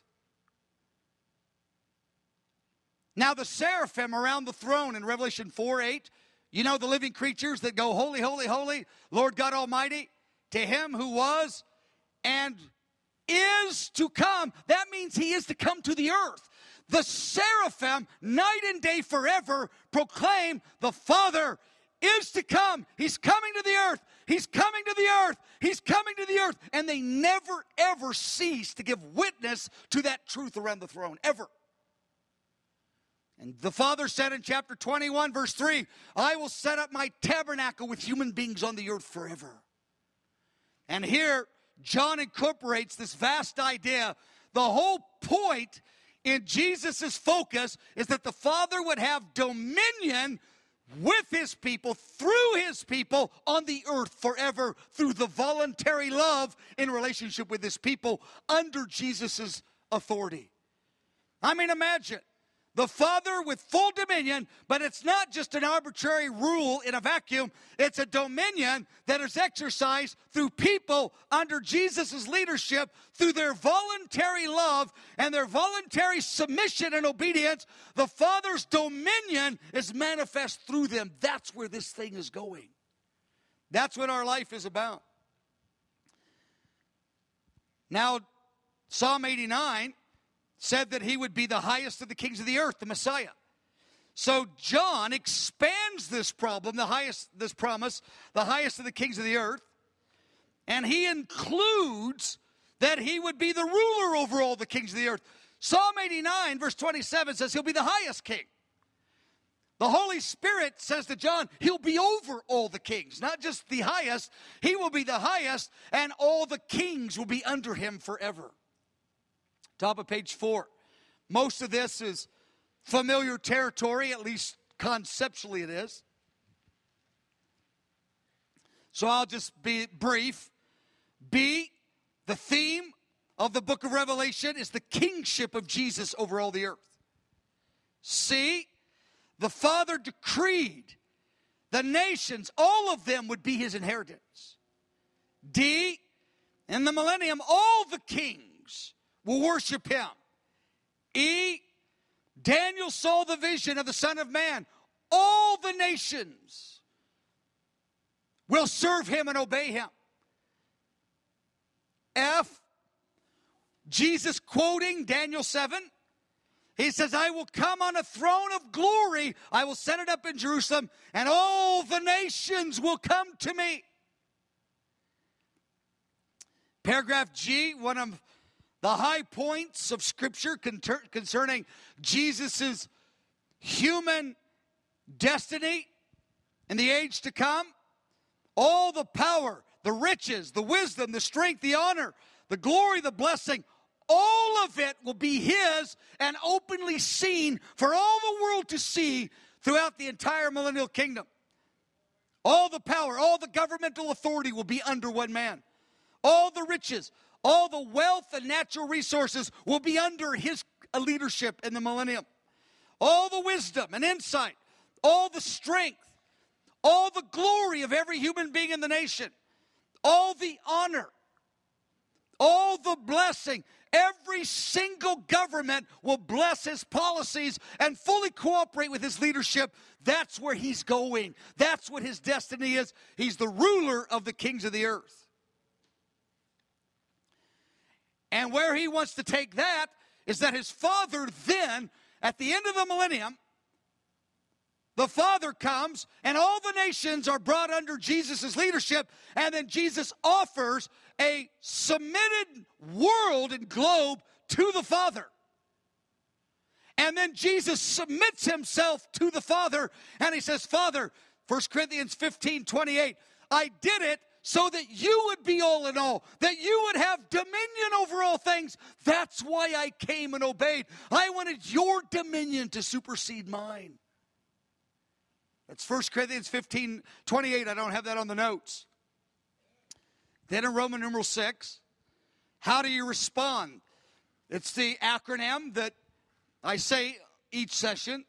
Now the seraphim around the throne in Revelation four, eight, you know the living creatures that go, holy, holy, holy, Lord God Almighty, to him who was and is to come. That means he is to come to the earth. The seraphim, night and day forever, proclaim the Father is to come. He's coming to the earth. He's coming to the earth. He's coming to the earth. And they never, ever cease to give witness to that truth around the throne, ever. And the Father said in chapter twenty-one, verse three, I will set up my tabernacle with human beings on the earth forever. And here, John incorporates this vast idea. The whole point in Jesus' focus is that the Father would have dominion with his people, through his people, on the earth forever, through the voluntary love in relationship with his people under Jesus' authority. I mean, imagine the Father with full dominion, but it's not just an arbitrary rule in a vacuum. It's a dominion that is exercised through people under Jesus' leadership, through their voluntary love and their voluntary submission and obedience. The Father's dominion is manifest through them. That's where this thing is going. That's what our life is about. Now, Psalm eighty-nine said that he would be the highest of the kings of the earth, the Messiah. So John expands this problem, the highest, this promise, the highest of the kings of the earth, and he includes that he would be the ruler over all the kings of the earth. Psalm eighty-nine, verse twenty-seven says he'll be the highest king. The Holy Spirit says to John, he'll be over all the kings, not just the highest. He will be the highest, and all the kings will be under him forever. Top of page four. Most of this is familiar territory, at least conceptually it is. So I'll just be brief. B, the theme of the book of Revelation is the kingship of Jesus over all the earth. C, the Father decreed the nations, all of them would be his inheritance. D, in the millennium, all the kings will worship him. E, Daniel saw the vision of the Son of Man. All the nations will serve him and obey him. F, Jesus quoting Daniel seven. He says, I will come on a throne of glory. I will set it up in Jerusalem, and all the nations will come to me. Paragraph G, one of the high points of Scripture concerning Jesus' human destiny in the age to come. All the power, the riches, the wisdom, the strength, the honor, the glory, the blessing, all of it will be his and openly seen for all the world to see throughout the entire millennial kingdom. All the power, all the governmental authority will be under one man. All the riches, all the wealth and natural resources will be under his leadership in the millennium. All the wisdom and insight, all the strength, all the glory of every human being in the nation, all the honor, all the blessing, every single government will bless his policies and fully cooperate with his leadership. That's where he's going. That's what his destiny is. He's the ruler of the kings of the earth. And where he wants to take that is that his Father then, at the end of the millennium, the the Father comes, and all the nations are brought under Jesus' leadership, and then Jesus offers a submitted world and globe to the Father. And then Jesus submits himself to the Father, and he says, Father, First Corinthians fifteen twenty-eight, I did it so that you would be all in all, that you would have dominion over all things. That's why I came and obeyed. I wanted your dominion to supersede mine. That's First Corinthians fifteen twenty-eight. I don't have that on the notes. Then in Roman numeral six, how do you respond? It's the acronym that I say each session.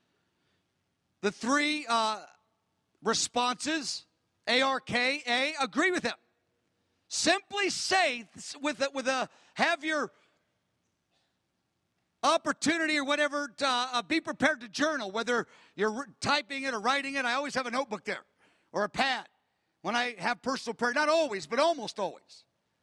The three uh, responses, A R K, A, agree with him. Simply say, with a, with a, have your opportunity or whatever, to, uh, be prepared to journal, whether you're typing it or writing it. I always have a notebook there or a pad when I have personal prayer. Not always, but almost always.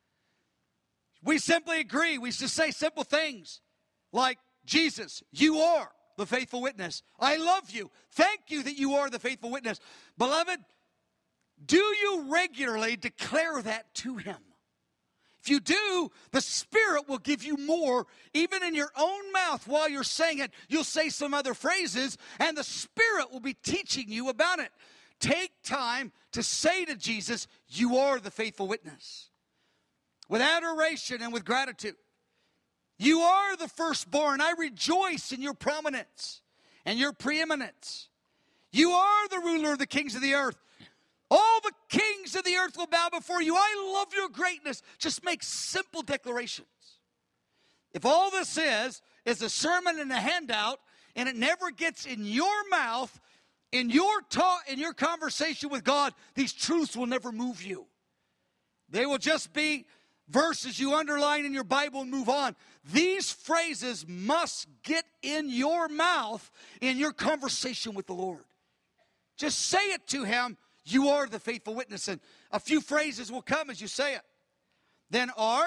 We simply agree. We just say simple things like, Jesus, you are the faithful witness. I love you. Thank you that you are the faithful witness. Beloved, do you regularly declare that to him? If you do, the Spirit will give you more, even in your own mouth while you're saying it. You'll say some other phrases, and the Spirit will be teaching you about it. Take time to say to Jesus, you are the faithful witness. With adoration and with gratitude. You are the firstborn. I rejoice in your prominence and your preeminence. You are the ruler of the kings of the earth. All the kings of the earth will bow before you. I love your greatness. Just make simple declarations. If all this is, is a sermon and a handout, and it never gets in your mouth, in your talk, in your conversation with God, these truths will never move you. They will just be verses you underline in your Bible and move on. These phrases must get in your mouth in your conversation with the Lord. Just say it to him. You are the faithful witness. And a few phrases will come as you say it. Then art.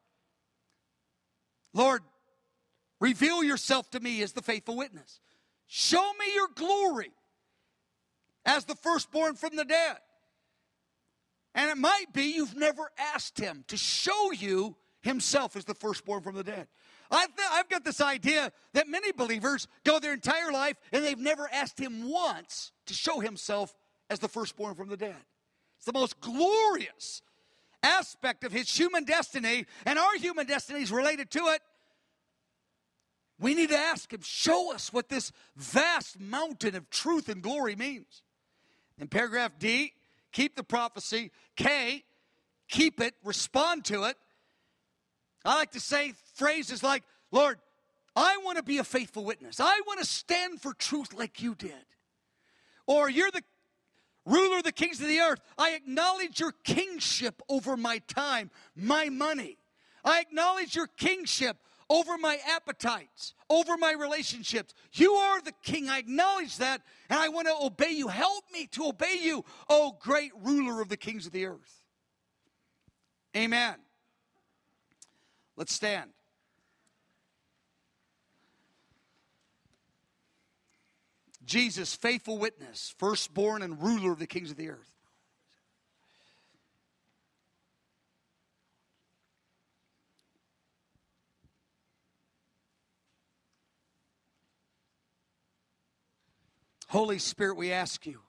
Lord, reveal yourself to me as the faithful witness. Show me your glory as the firstborn from the dead. And it might be you've never asked him to show you himself as the firstborn from the dead. I've, I've got this idea that many believers go their entire life and they've never asked him once to show himself as the firstborn from the dead. It's the most glorious aspect of his human destiny, and our human destiny is related to it. We need to ask him, show us what this vast mountain of truth and glory means. In paragraph D, keep the prophecy. K, keep it, respond to it. I like to say phrases like, Lord, I want to be a faithful witness. I want to stand for truth like you did. Or you're the ruler of the kings of the earth. I acknowledge your kingship over my time, my money. I acknowledge your kingship over my appetites, over my relationships. You are the king. I acknowledge that, and I want to obey you. Help me to obey you, oh great ruler of the kings of the earth. Amen. Let's stand. Jesus, faithful witness, firstborn and ruler of the kings of the earth. Holy Spirit, we ask you,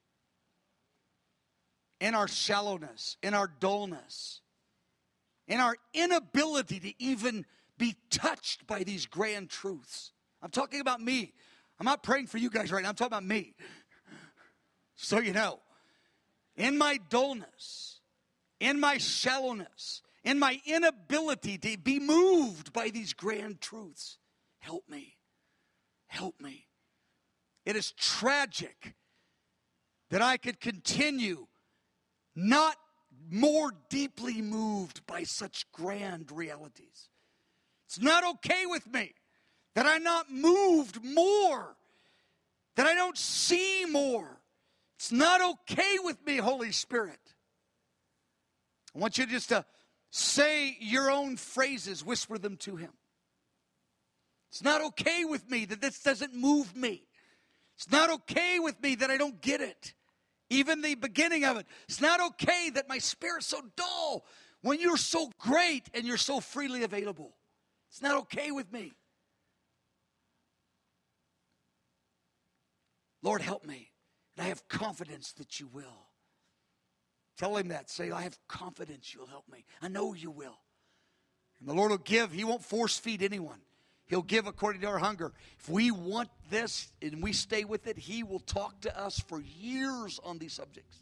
in our shallowness, in our dullness, in our inability to even be touched by these grand truths. I'm talking about me. I'm not praying for you guys right now. I'm talking about me. So you know, in my dullness, in my shallowness, in my inability to be moved by these grand truths, help me. Help me. It is tragic that I could continue not more deeply moved by such grand realities. It's not okay with me that I'm not moved more, that I don't see more. It's not okay with me, Holy Spirit. I want you just to say your own phrases, whisper them to him. It's not okay with me that this doesn't move me. It's not okay with me that I don't get it. Even the beginning of it. It's not okay that my spirit's so dull when you're so great and you're so freely available. It's not okay with me. Lord, help me. And I have confidence that you will. Tell him that. Say, I have confidence you'll help me. I know you will. And the Lord will give. He won't force feed anyone. He'll give according to our hunger. If we want this and we stay with it, he will talk to us for years on these subjects.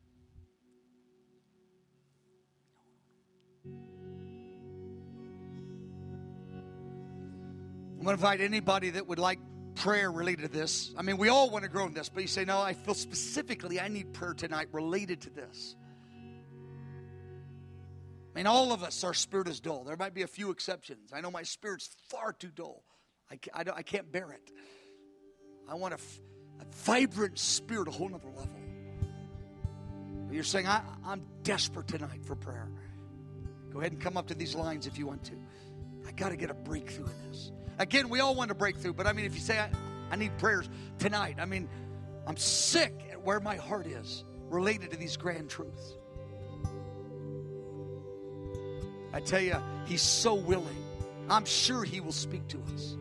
I'm going to invite anybody that would like prayer related to this. I mean, we all want to grow in this, but you say, no, I feel specifically I need prayer tonight related to this. I mean, all of us, our spirit is dull. There might be a few exceptions. I know my spirit's far too dull. I, I, don't, I can't bear it. I want a, a vibrant spirit, a whole nother level. But you're saying, I, I'm desperate tonight for prayer. Go ahead and come up to these lines if you want to. I got to get a breakthrough in this. Again, we all want a breakthrough, but I mean, if you say, I, I need prayers tonight, I mean, I'm sick at where my heart is related to these grand truths. I tell you, he's so willing. I'm sure he will speak to us.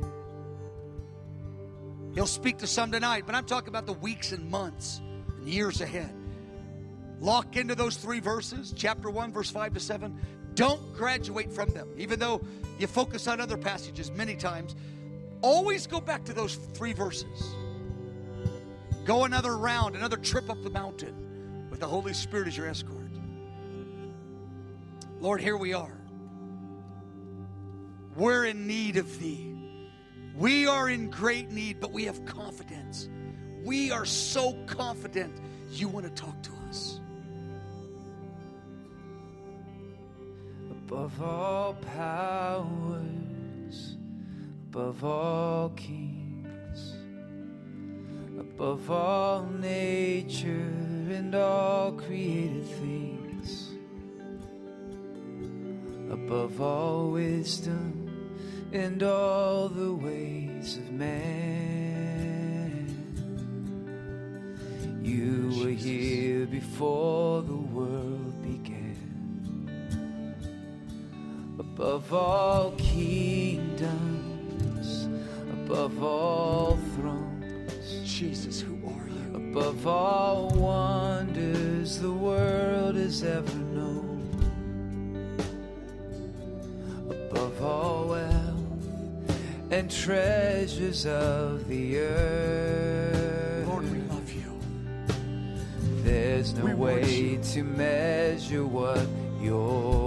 He'll speak to some tonight, but I'm talking about the weeks and months and years ahead. Lock into those three verses, chapter one, verse five to seven. Don't graduate from them. Even though you focus on other passages many times, always go back to those three verses. Go another round, another trip up the mountain with the Holy Spirit as your escort. Lord, here we are. We're in need of thee. We are in great need, but we have confidence. We are so confident you want to talk to us. Above all powers, above all kings, above all nature and all created things, above all wisdom and all the ways of man. You were here before the world began. Above all kingdoms, above all thrones, Jesus, who are you? Above all wonders the world has ever known. Above all wealth and treasures of the earth. Lord, we love you. There's no We way worship. to measure what you're